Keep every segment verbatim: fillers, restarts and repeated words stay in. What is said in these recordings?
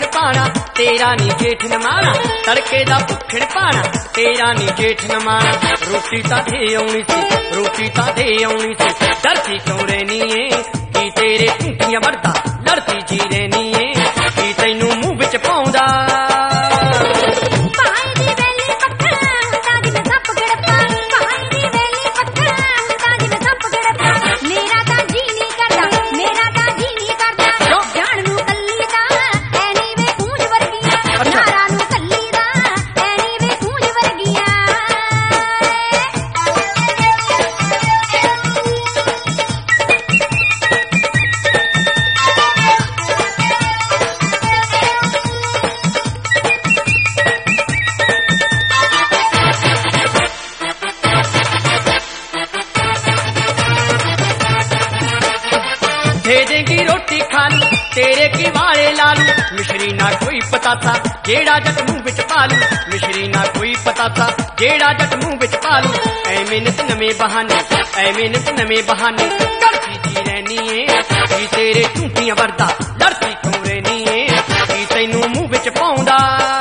पाना तेरा नी जेठ न माना तड़के दा भुखड़ पाना तेरा नी जेठ न माना रोटी ता दे आउणी सी रोटी ता दे आउणी सी डरती क्यों रहनी है की तेरे टूटियां मरदा लड़ती जी रहनी है की तैनू मुंह विच पाउंदा दे देंगी रोटी खालू तेरे की वाले लालू मिश्री ना कोई पता था जेड़ा जट मुंह विच पालू मिश्री ना कोई पता था जेड़ा जट मुंह विच पालू ऐ मिन्नत नवे बहाने ऐ मिन्नत नवे बहाने करती जी रहनी है की तेरे टूटियां वरदा लड़ती क्यों रहनी है की तैनू मुंह विच पाउंदा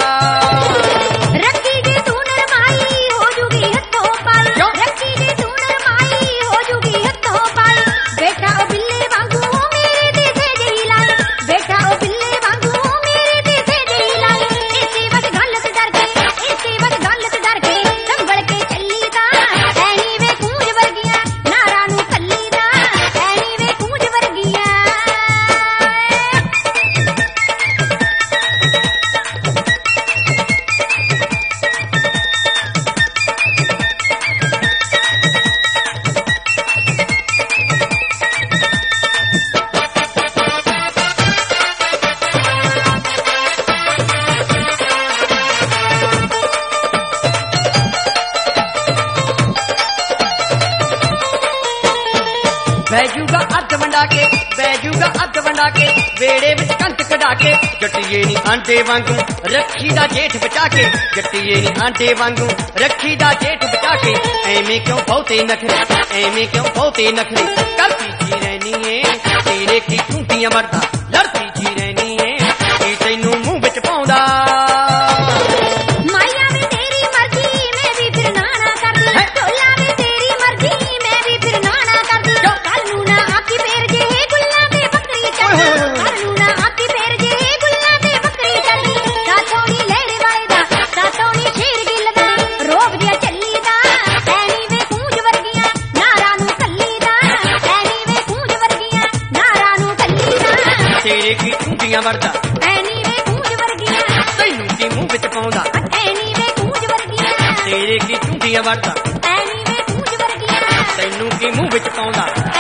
रखी जे तू नरमाई हो जूगी हथों पाई रखी जे तू नरमाई हो जूगी हथों पाई बेटा ओ बिल्ले वांगू बैजूगा अध वंडा के बैजूगा अध वंडा के वेड़े विच कंट कढा के जट्टिए नी आंडे वांगू रखी दा जेठ बचा के जट्टिए नी आंडे वांगू रखी दा जेठ बचा के एवें क्यों बहुते नखरे एवें क्यों बहुते नखरे करती जी रहनी है तेरे की टूटियां मरदा लड़ती जी रहनी है की तैनू मुंह विच पाउंदा माया वे तेरी मर्जी मैं भी फिर ना ना कर दी ढोला वे तेरी मर्जी मैं भी फिर ना ना कर दी कल नू ना आकी फेर जे गुल्ला ते बकरी चल कल नू ना आकी फेर जे गुल्ला ते बकरी चल साथोनी लहरे वायदा साथोनी शेर गिल दा रोब दिया चली दा ऐनी वे कूंज वर्गियां नारा नू कल्ली दा ऐनी वे कूंज वर्गियां नारा नू कल्ली दा तेरे की टूटियां वरदा ऐनी वे कूंज वर्गियां तैनू की मुंह विच पाउंदा ऐनी वे कूंज वर्गियां तेरे की टूटियां वरदा ऐनी वे कूंज वर्गियां तैनू की मुंह विच पाउंदा